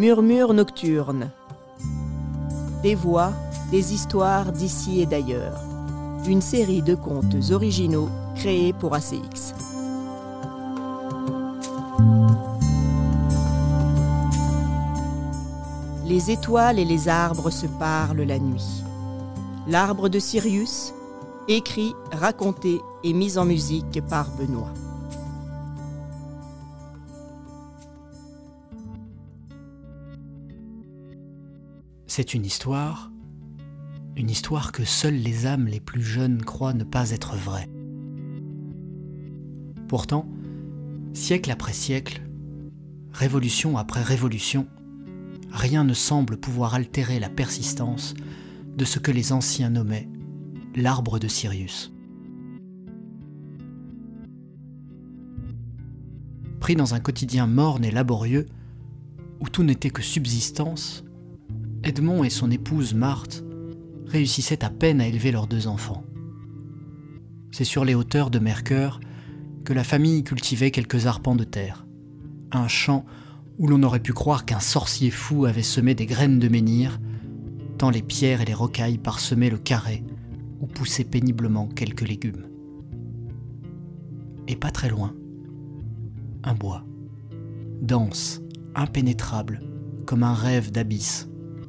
Murmures nocturnes. Des voix, des histoires d'ici et d'ailleurs. Une série de contes originaux créés pour ACX. Les étoiles et les arbres se parlent la nuit. L'arbre de Sirius, écrit, raconté et mis en musique par Benoît. C'est une histoire que seules les âmes les plus jeunes croient ne pas être vraie. Pourtant, siècle après siècle, révolution après révolution, rien ne semble pouvoir altérer la persistance de ce que les anciens nommaient l'arbre de Sirius. Pris dans un quotidien morne et laborieux, où tout n'était que subsistance, Edmond et son épouse Marthe réussissaient à peine à élever leurs 2 enfants. C'est sur les hauteurs de Mercœur que la famille cultivait quelques arpents de terre, un champ où l'on aurait pu croire qu'un sorcier fou avait semé des graines de menhir, tant les pierres et les rocailles parsemaient le carré où poussaient péniblement quelques légumes. Et pas très loin, un bois, dense, impénétrable, comme un rêve d'abysse.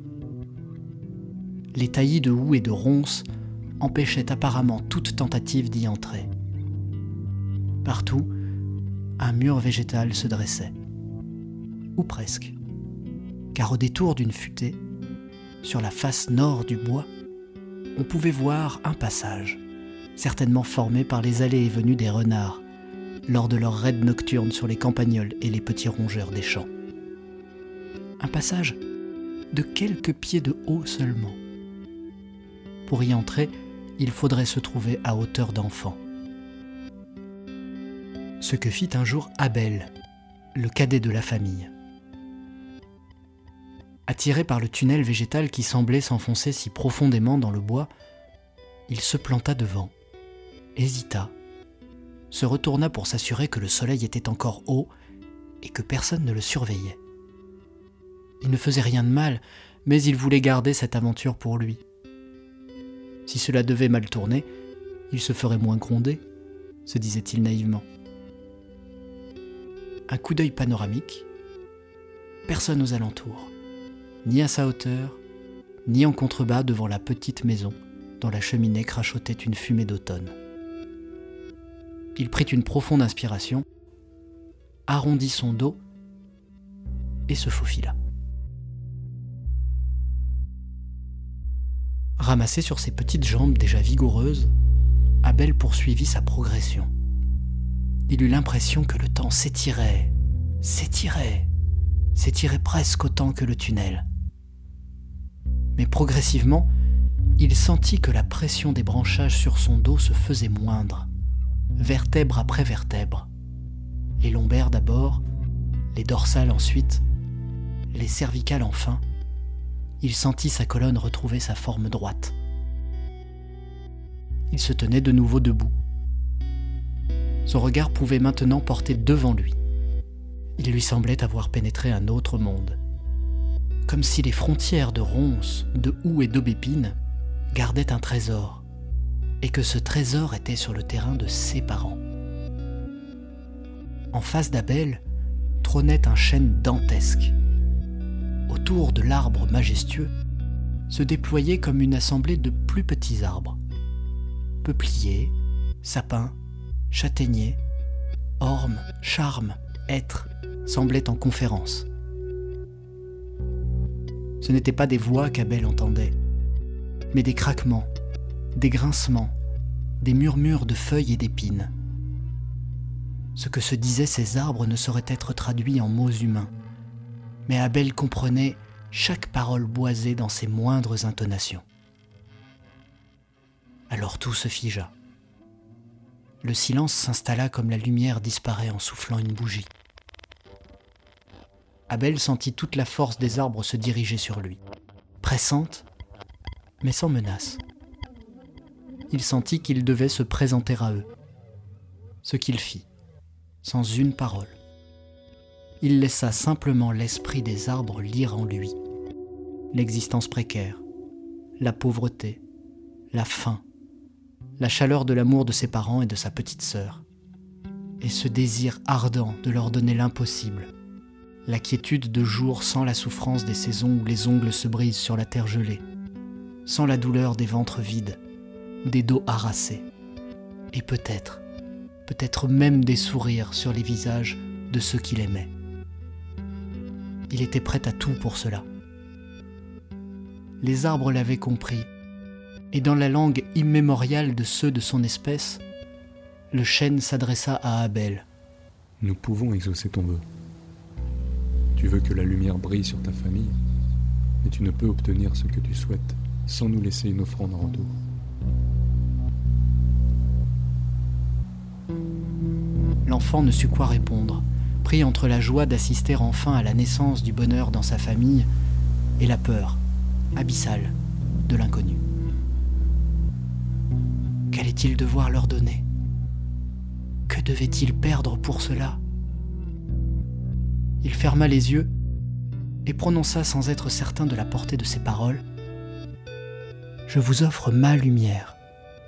Les taillis de houx et de ronces empêchaient apparemment toute tentative d'y entrer. Partout, un mur végétal se dressait. Ou presque. Car au détour d'une futaie, sur la face nord du bois, on pouvait voir un passage, certainement formé par les allées et venues des renards, lors de leurs raids nocturnes sur les campagnols et les petits rongeurs des champs. Un passage de quelques pieds de haut seulement. Pour y entrer, il faudrait se trouver à hauteur d'enfant. Ce que fit un jour Abel, le cadet de la famille. Attiré par le tunnel végétal qui semblait s'enfoncer si profondément dans le bois, il se planta devant, hésita, se retourna pour s'assurer que le soleil était encore haut et que personne ne le surveillait. Il ne faisait rien de mal, mais il voulait garder cette aventure pour lui. Si cela devait mal tourner, il se ferait moins gronder, se disait-il naïvement. Un coup d'œil panoramique, personne aux alentours, ni à sa hauteur, ni en contrebas devant la petite maison dont la cheminée crachotait une fumée d'automne. Il prit une profonde inspiration, arrondit son dos et se faufila. Ramassé sur ses petites jambes déjà vigoureuses, Abel poursuivit sa progression. Il eut l'impression que le temps s'étirait presque autant que le tunnel. Mais progressivement, il sentit que la pression des branchages sur son dos se faisait moindre, vertèbre après vertèbre. Les lombaires d'abord, les dorsales ensuite, les cervicales enfin. Il sentit sa colonne retrouver sa forme droite. Il se tenait de nouveau debout. Son regard pouvait maintenant porter devant lui. Il lui semblait avoir pénétré un autre monde, comme si les frontières de ronces, de houx et d'aubépines gardaient un trésor, et que ce trésor était sur le terrain de ses parents. En face d'Abel trônait un chêne dantesque. Autour de l'arbre majestueux se déployait comme une assemblée de plus petits arbres. Peupliers, sapins, châtaigniers, ormes, charmes, hêtres semblaient en conférence. Ce n'étaient pas des voix qu'Abel entendait, mais des craquements, des grincements, des murmures de feuilles et d'épines. Ce que se disaient ces arbres ne saurait être traduit en mots humains, mais Abel comprenait chaque parole boisée dans ses moindres intonations. Alors tout se figea. Le silence s'installa comme la lumière disparaît en soufflant une bougie. Abel sentit toute la force des arbres se diriger sur lui, pressante, mais sans menace. Il sentit qu'il devait se présenter à eux, ce qu'il fit, sans une parole. il laissa simplement l'esprit des arbres lire en lui. L'existence précaire, la pauvreté, la faim, la chaleur de l'amour de ses parents et de sa petite sœur, et ce désir ardent de leur donner l'impossible, la quiétude de jour sans la souffrance des saisons où les ongles se brisent sur la terre gelée, sans la douleur des ventres vides, des dos harassés, et peut-être même des sourires sur les visages de ceux qu'il aimait. Il était prêt à tout pour cela. Les arbres l'avaient compris, et dans la langue immémoriale de ceux de son espèce, le chêne s'adressa à Abel. Nous pouvons exaucer ton vœu. Tu veux que la lumière brille sur ta famille, mais tu ne peux obtenir ce que tu souhaites sans nous laisser une offrande en retour. L'enfant ne sut quoi répondre, pris entre la joie d'assister enfin à la naissance du bonheur dans sa famille et la peur, abyssale, de l'inconnu. Qu'allait-il devoir leur donner ? Que devait-il perdre pour cela ? Il ferma les yeux et prononça sans être certain de la portée de ses paroles : « Je vous offre ma lumière. »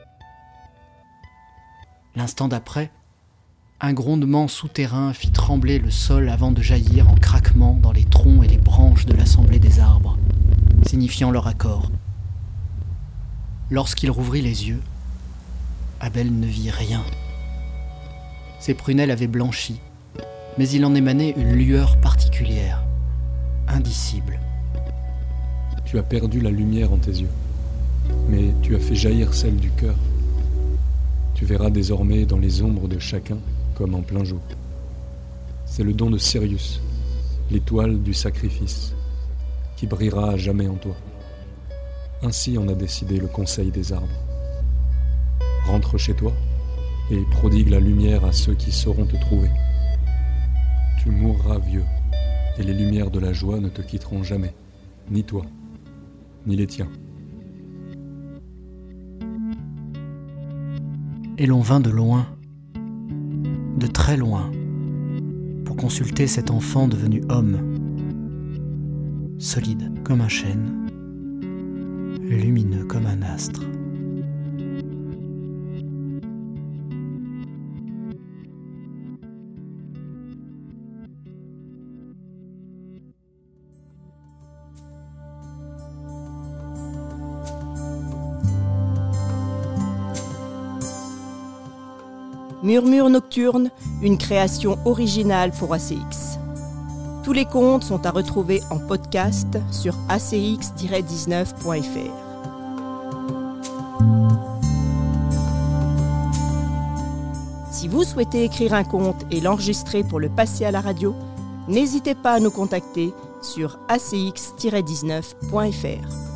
L'instant d'après, un grondement souterrain fit trembler le sol avant de jaillir en craquement dans les troncs et les branches de l'assemblée des arbres, signifiant leur accord. Lorsqu'il rouvrit les yeux, Abel ne vit rien. Ses prunelles avaient blanchi, mais il en émanait une lueur particulière, indicible. Tu as perdu la lumière en tes yeux, mais tu as fait jaillir celle du cœur. Tu verras désormais dans les ombres de chacun comme en plein jour. C'est le don de Sirius, l'étoile du sacrifice, qui brillera à jamais en toi. Ainsi en a décidé le conseil des arbres. Rentre chez toi et prodigue la lumière à ceux qui sauront te trouver. Tu mourras vieux, et les lumières de la joie ne te quitteront jamais, ni toi, ni les tiens. Et l'on vint de loin, de très loin, pour consulter cet enfant devenu homme, solide comme un chêne, lumineux comme un astre. Murmure nocturne, une création originale pour ACX. Tous les contes sont à retrouver en podcast sur acx-19.fr. Si vous souhaitez écrire un conte et l'enregistrer pour le passer à la radio, n'hésitez pas à nous contacter sur acx-19.fr.